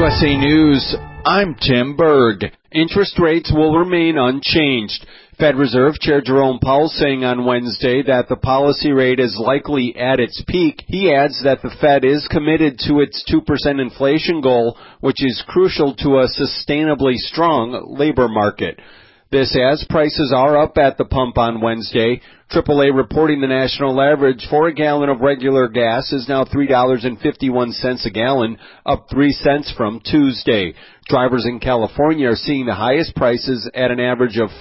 USA News, I'm Tim Berg. Interest rates will remain unchanged. Fed Reserve Chair Jerome Powell saying on Wednesday that the policy rate is likely at its peak. He adds that the Fed is committed to its 2% inflation goal, which is crucial to a sustainably strong labor market. This as prices are up at the pump on Wednesday. AAA reporting the national average for a gallon of regular gas is now $3.51 a gallon, up 3 cents from Tuesday. Drivers in California are seeing the highest prices at an average of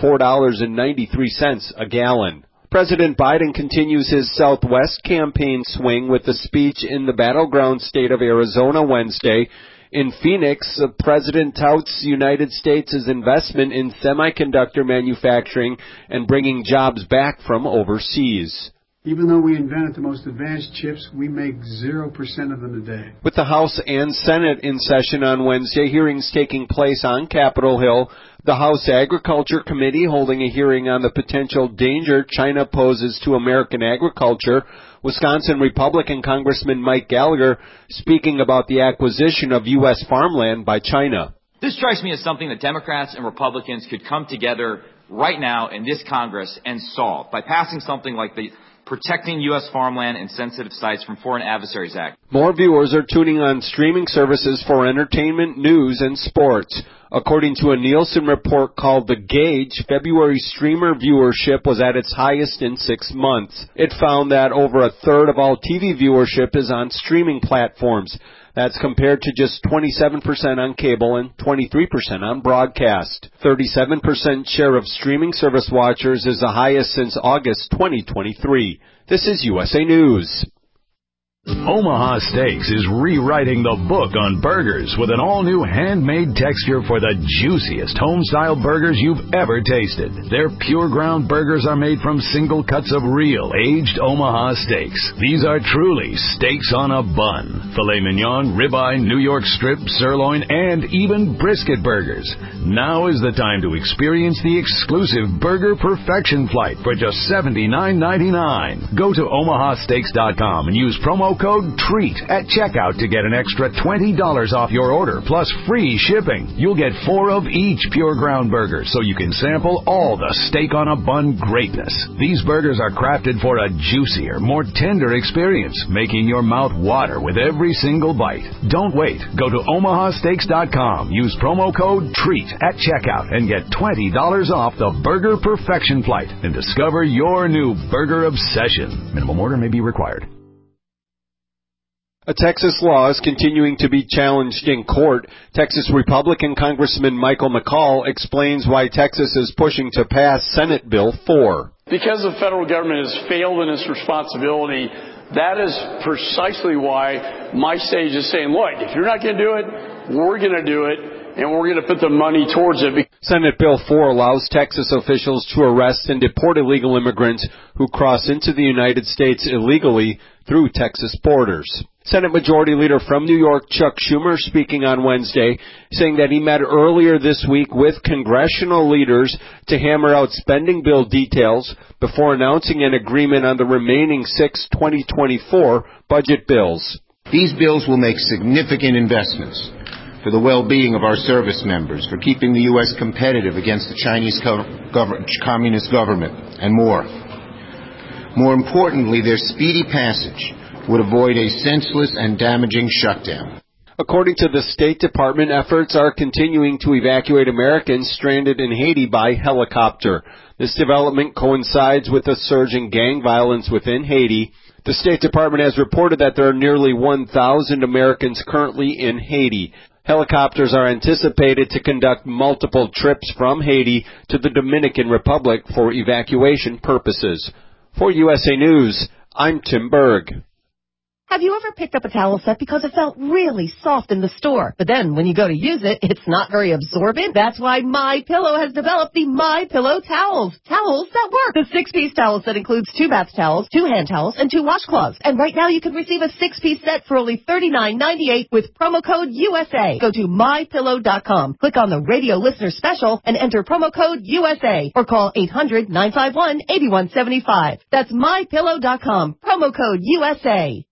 $4.93 a gallon. President Biden continues his Southwest campaign swing with a speech in the battleground state of Arizona Wednesday. In Phoenix, the president touts the United States' investment in semiconductor manufacturing and bringing jobs back from overseas. Even though we invented the most advanced chips, we make 0% of them today. With the House and Senate in session on Wednesday, hearings taking place on Capitol Hill, the House Agriculture Committee holding a hearing on the potential danger China poses to American agriculture. Wisconsin Republican Congressman Mike Gallagher speaking about the acquisition of U.S. farmland by China. This strikes me as something that Democrats and Republicans could come together right now in this Congress and solve by passing something like the Protecting U.S. Farmland and Sensitive Sites from Foreign Adversaries Act. More viewers are tuning on streaming services for entertainment, news, and sports. According to a Nielsen report called The Gauge, February streamer viewership was at its highest in 6 months. It found that over a third of all TV viewership is on streaming platforms. That's compared to just 27% on cable and 23% on broadcast. 37% share of streaming service watchers is the highest since August 2023. This is USA News. Omaha Steaks is rewriting the book on burgers with an all-new handmade texture for the juiciest home-style burgers you've ever tasted. Their pure ground burgers are made from single cuts of real, aged Omaha steaks. These are truly steaks on a bun. Filet mignon, ribeye, New York strip, sirloin, and even brisket burgers. Now is the time to experience the exclusive Burger Perfection Flight for just $79.99. Go to omahasteaks.com and use promo code TREAT at checkout to get an extra $20 off your order, plus free shipping. You'll get 4 of each pure ground burger, so you can sample all the steak on a bun greatness. These burgers are crafted for a juicier, more tender experience, making your mouth water with every single bite. Don't wait. Go to omahasteaks.com. Use promo code TREAT at checkout and get $20 off the Burger Perfection Flight and discover your new burger obsession. Minimum order may be required. A Texas law is continuing to be challenged in court. Texas Republican Congressman Michael McCall explains why Texas is pushing to pass Senate Bill 4. Because the federal government has failed in its responsibility, that is precisely why my stage is saying, look, if you're not going to do it, we're going to do it, and we're going to put the money towards it. Senate Bill 4 allows Texas officials to arrest and deport illegal immigrants who cross into the United States illegally through Texas borders. Senate Majority Leader from New York, Chuck Schumer, speaking on Wednesday, saying that he met earlier this week with congressional leaders to hammer out spending bill details before announcing an agreement on the remaining 6 2024 budget bills. These bills will make significant investments for the well-being of our service members, for keeping the U.S. competitive against the Chinese communist government, and more. More importantly, their speedy passage would avoid a senseless and damaging shutdown. According to the State Department, efforts are continuing to evacuate Americans stranded in Haiti by helicopter. This development coincides with a surge in gang violence within Haiti. The State Department has reported that there are nearly 1,000 Americans currently in Haiti. Helicopters are anticipated to conduct multiple trips from Haiti to the Dominican Republic for evacuation purposes. For USA News, I'm Tim Berg. Have you ever picked up a towel set because it felt really soft in the store, but then when you go to use it, it's not very absorbent? That's why MyPillow has developed the MyPillow towels. Towels that work. The 6-piece towel set includes 2 bath towels, 2 hand towels, and 2 washcloths. And right now you can receive a 6-piece set for only $39.98 with promo code USA. Go to MyPillow.com, click on the radio listener special, and enter promo code USA, or call 800-951-8175. That's MyPillow.com, promo code USA.